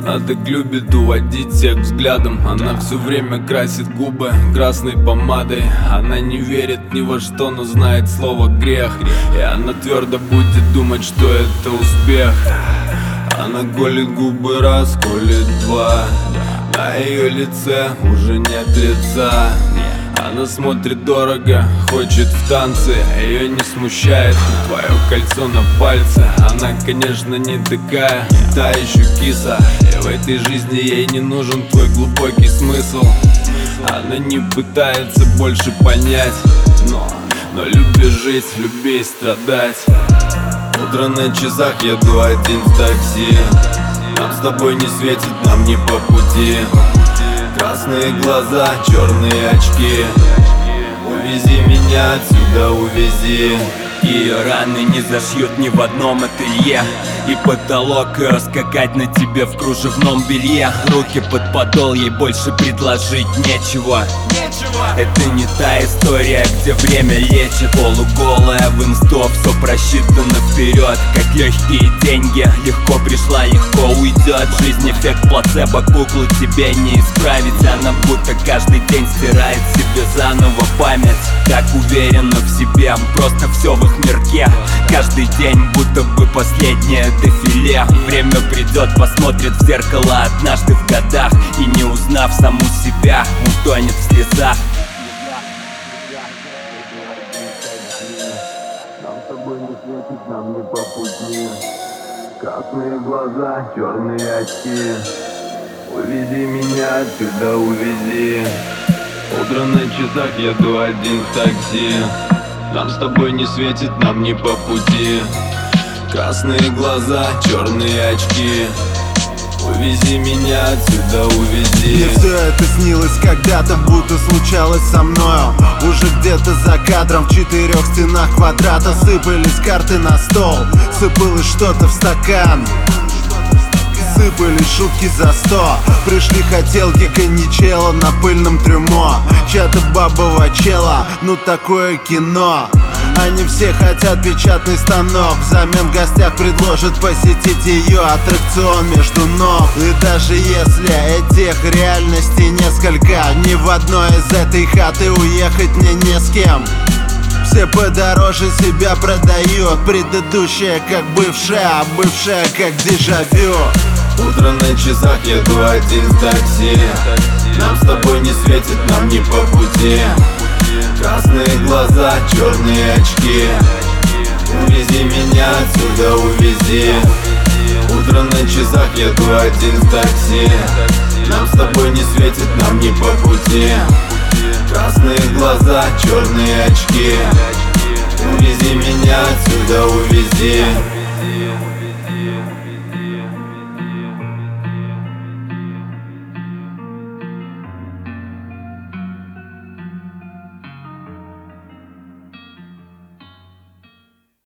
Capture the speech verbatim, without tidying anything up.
Она так любит уводить всех взглядом. Она все время красит губы красной помадой. Она не верит ни во что, но знает слово грех. И она твердо будет думать, что это успех. Она колет губы раз, колет два. На ее лице уже нет лица. Она смотрит дорого, хочет в танцы. Ее не смущает твое кольцо на пальце. Она, конечно, не такая, та еще киса. И в этой жизни ей не нужен твой глубокий смысл. Она не пытается больше понять, но, но люби жить, люби страдать. Утро на часах, еду один в такси. Нам с тобой не светит, нам не по пути. Красные глаза, черные очки. Увези меня отсюда, увези. Ее раны не зашьют ни в одном ателье. И потолок скакать на тебе в кружевном белье. Руки под подол, ей больше предложить нечего. Это не та история, где время лечит. Полуголая в инсту, все просчитано вперед. Как легкие деньги, легко пришла, легко уйдет. Жизнь эффект плацебо, куклу тебе не исправить. Она будто каждый день стирает себе заново память. Так уверена в себе, просто все в их мирке. Каждый день будто бы последнее дефиле. Время придет, посмотрит в зеркало однажды в годах. И не узнав саму себя, утонет в слезах. Нам с тобой не светит, нам не по пути. Красные глаза, черные очки. Увези меня отсюда, увези. Утро на часах, еду один в такси. Нам с тобой не светит, нам не по пути. Красные глаза, черные очки. Увези меня отсюда, увези. Мне все это снилось когда-то, будто случалось со мною. Уже где-то за кадром в четырех стенах квадрата сыпались карты на стол, сыпалось что-то в стакан. Сыпались шутки за сто. Пришли хотелки коньячела на пыльном трюмо. Чья-то бабова чела, ну такое кино. Они все хотят печатный станок. Взамен в гостях предложат посетить ее аттракцион между ног. И даже если этих реальностей несколько, ни в одной из этой хаты уехать мне не с кем. Все подороже себя продают. Предыдущая как бывшая, а бывшая как дежавю. Утро на часах, еду один в такси. Нам с тобой не светит, нам не по пути. Красные глаза, черные очки. Увези меня отсюда, увези. Утро на часах, еду один в такси. Нам с тобой не светит, нам не по пути. Красные глаза, черные очки. Увези меня отсюда, увези.